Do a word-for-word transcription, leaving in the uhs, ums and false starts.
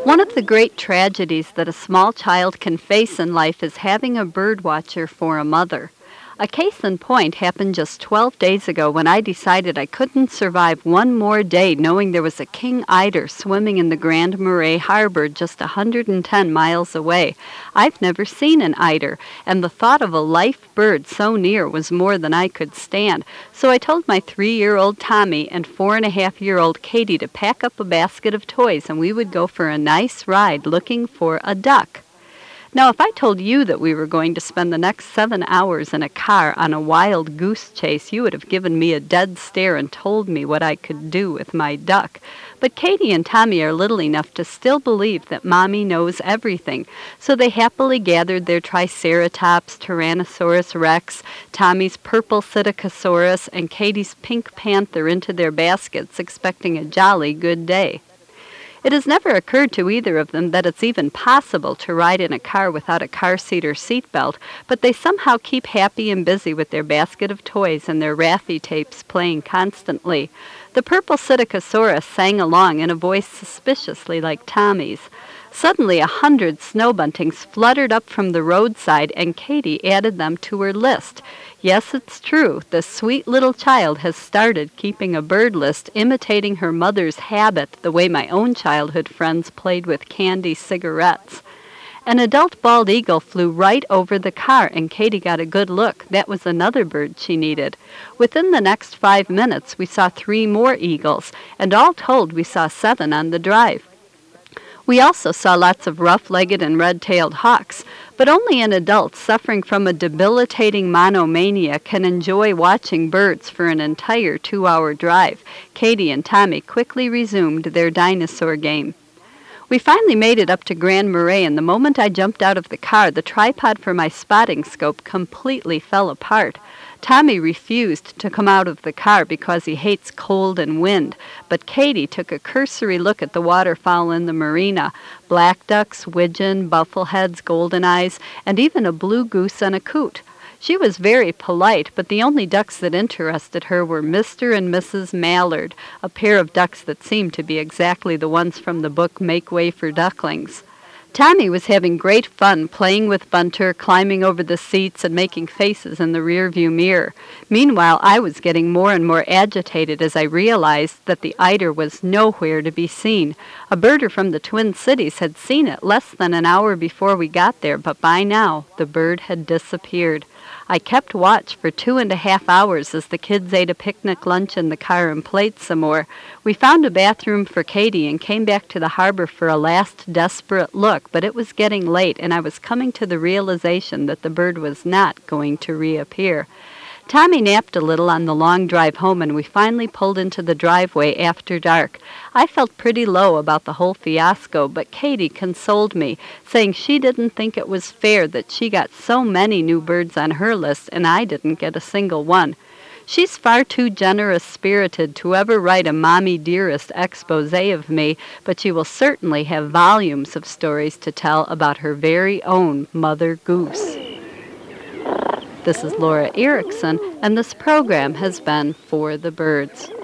One of the great tragedies that a small child can face in life is having a bird watcher for a mother. A case in point happened just twelve days ago when I decided I couldn't survive one more day knowing there was a king eider swimming in the Grand Marais harbor just one hundred ten miles away. I've never seen an eider, and the thought of a life bird so near was more than I could stand. So I told my three-year-old Tommy and four-and-a-half-year-old Katie to pack up a basket of toys and we would go for a nice ride looking for a duck. Now, if I told you that we were going to spend the next seven hours in a car on a wild goose chase, you would have given me a dead stare and told me what I could do with my duck. But Katie and Tommy are little enough to still believe that Mommy knows everything, so they happily gathered their Triceratops, Tyrannosaurus rex, Tommy's purple Psittacosaurus, and Katie's pink panther into their baskets, expecting a jolly good day. It has never occurred to either of them that it's even possible to ride in a car without a car seat or seat belt, but they somehow keep happy and busy with their basket of toys and their Raffi tapes playing constantly. The purple Psittacosaurus sang along in a voice suspiciously like Tommy's. Suddenly a hundred snow buntings fluttered up from the roadside, and Katie added them to her list. Yes, it's true, the sweet little child has started keeping a bird list, imitating her mother's habit the way my own childhood friends played with candy cigarettes. An adult bald eagle flew right over the car, and Katie got a good look. That was another bird she needed. Within the next five minutes, we saw three more eagles, and all told, we saw seven on the drive. We also saw lots of rough-legged and red-tailed hawks, but only an adult suffering from a debilitating monomania can enjoy watching birds for an entire two-hour drive. Katie and Tommy quickly resumed their dinosaur game. We finally made it up to Grand Marais, and the moment I jumped out of the car, the tripod for my spotting scope completely fell apart. Tommy refused to come out of the car because he hates cold and wind, but Katie took a cursory look at the waterfowl in the marina, black ducks, widgeon, buffleheads, golden eyes, and even a blue goose and a coot. She was very polite, but the only ducks that interested her were Mister and Missus Mallard, a pair of ducks that seemed to be exactly the ones from the book Make Way for Ducklings. Tommy was having great fun playing with Bunter, climbing over the seats, and making faces in the rearview mirror. Meanwhile, I was getting more and more agitated as I realized that the eider was nowhere to be seen. A birder from the Twin Cities had seen it less than an hour before we got there, but by now the bird had disappeared. I kept watch for two and a half hours as the kids ate a picnic lunch in the car and played some more. We found a bathroom for Katie and came back to the harbor for a last desperate look, but it was getting late and I was coming to the realization that the bird was not going to reappear. Tommy napped a little on the long drive home, and we finally pulled into the driveway after dark. I felt pretty low about the whole fiasco, but Katie consoled me, saying she didn't think it was fair that she got so many new birds on her list and I didn't get a single one. She's far too generous-spirited to ever write a Mommy Dearest expose of me, but she will certainly have volumes of stories to tell about her very own Mother Goose. This is Laura Erickson, and this program has been For the Birds.